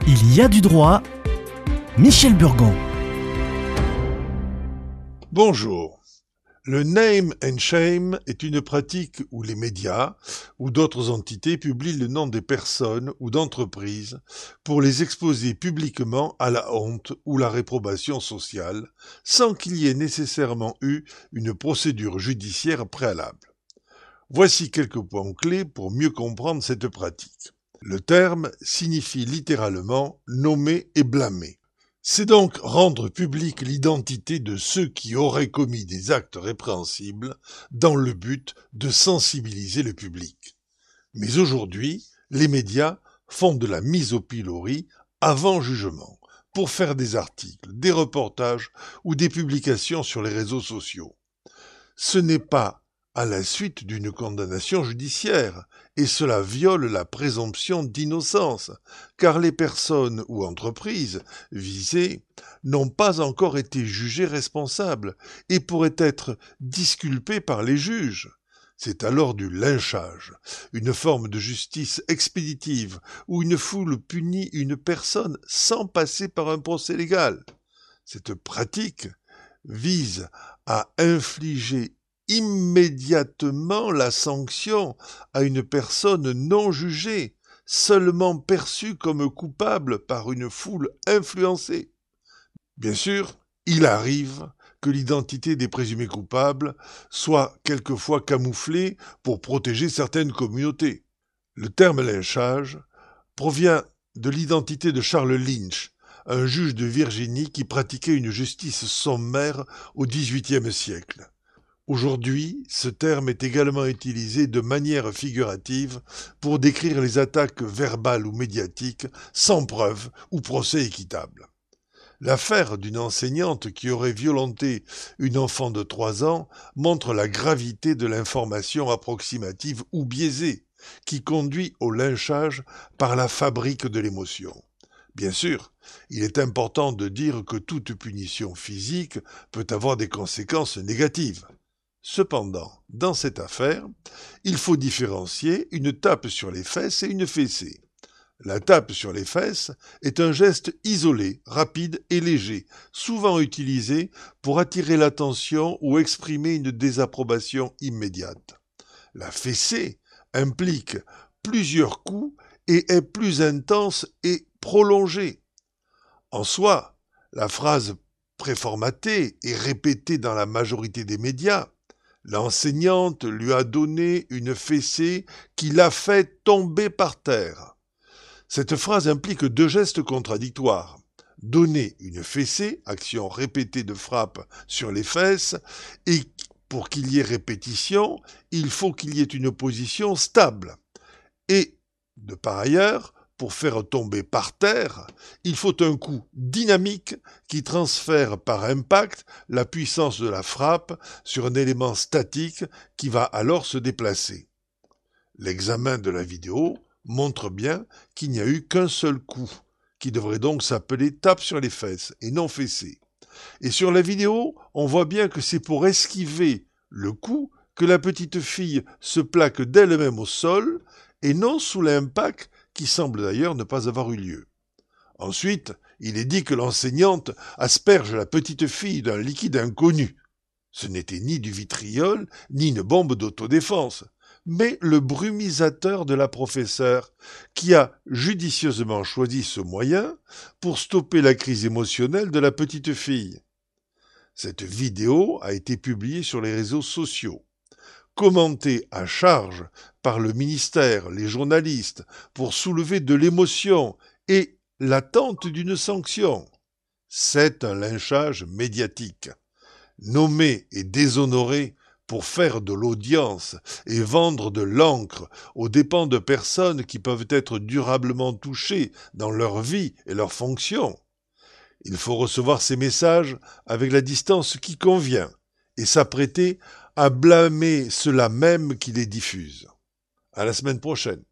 Il y a du droit. Michel Burgon. Bonjour. Le name and shame est une pratique où les médias ou d'autres entités publient le nom des personnes ou d'entreprises pour les exposer publiquement à la honte ou la réprobation sociale, sans qu'il y ait nécessairement eu une procédure judiciaire préalable. Voici quelques points clés pour mieux comprendre cette pratique. Le terme signifie littéralement nommer et blâmer. C'est donc rendre publique l'identité de ceux qui auraient commis des actes répréhensibles dans le but de sensibiliser le public. Mais aujourd'hui, les médias font de la mise au pilori avant jugement pour faire des articles, des reportages ou des publications sur les réseaux sociaux. Ce n'est pas à la suite d'une condamnation judiciaire, et cela viole la présomption d'innocence, car les personnes ou entreprises visées n'ont pas encore été jugées responsables et pourraient être disculpées par les juges. C'est alors du lynchage, une forme de justice expéditive où une foule punit une personne sans passer par un procès légal. Cette pratique vise à infliger immédiatement la sanction à une personne non jugée, seulement perçue comme coupable par une foule influencée. Bien sûr, il arrive que l'identité des présumés coupables soit quelquefois camouflée pour protéger certaines communautés. Le terme lynchage provient de l'identité de Charles Lynch, un juge de Virginie qui pratiquait une justice sommaire au XVIIIe siècle. Aujourd'hui, ce terme est également utilisé de manière figurative pour décrire les attaques verbales ou médiatiques sans preuve ou procès équitable. L'affaire d'une enseignante qui aurait violenté une enfant de 3 ans montre la gravité de l'information approximative ou biaisée qui conduit au lynchage par la fabrique de l'émotion. Bien sûr, il est important de dire que toute punition physique peut avoir des conséquences négatives. Cependant, dans cette affaire, il faut différencier une tape sur les fesses et une fessée. La tape sur les fesses est un geste isolé, rapide et léger, souvent utilisé pour attirer l'attention ou exprimer une désapprobation immédiate. La fessée implique plusieurs coups et est plus intense et prolongée. En soi, la phrase préformatée et répétée dans la majorité des médias, l'enseignante lui a donné une fessée qui l'a fait tomber par terre. Cette phrase implique 2 gestes contradictoires. Donner une fessée, action répétée de frappe sur les fesses, et pour qu'il y ait répétition, il faut qu'il y ait une position stable. Et, de par ailleurs, pour faire tomber par terre, il faut un coup dynamique qui transfère par impact la puissance de la frappe sur un élément statique qui va alors se déplacer. L'examen de la vidéo montre bien qu'il n'y a eu qu'un seul coup, qui devrait donc s'appeler tape sur les fesses et non fessée. Et sur la vidéo, on voit bien que c'est pour esquiver le coup que la petite fille se plaque d'elle-même au sol et non sous l'impact qui semble d'ailleurs ne pas avoir eu lieu. Ensuite, il est dit que l'enseignante asperge la petite fille d'un liquide inconnu. Ce n'était ni du vitriol, ni une bombe d'autodéfense, mais le brumisateur de la professeure, qui a judicieusement choisi ce moyen pour stopper la crise émotionnelle de la petite fille. Cette vidéo a été publiée sur les réseaux sociaux. Commenté à charge par le ministère, les journalistes, pour soulever de l'émotion et l'attente d'une sanction. C'est un lynchage médiatique. Nommer et déshonorer pour faire de l'audience et vendre de l'encre aux dépens de personnes qui peuvent être durablement touchées dans leur vie et leurs fonctions. Il faut recevoir ces messages avec la distance qui convient et s'apprêter à blâmer ceux-là même qui les diffusent. À la semaine prochaine.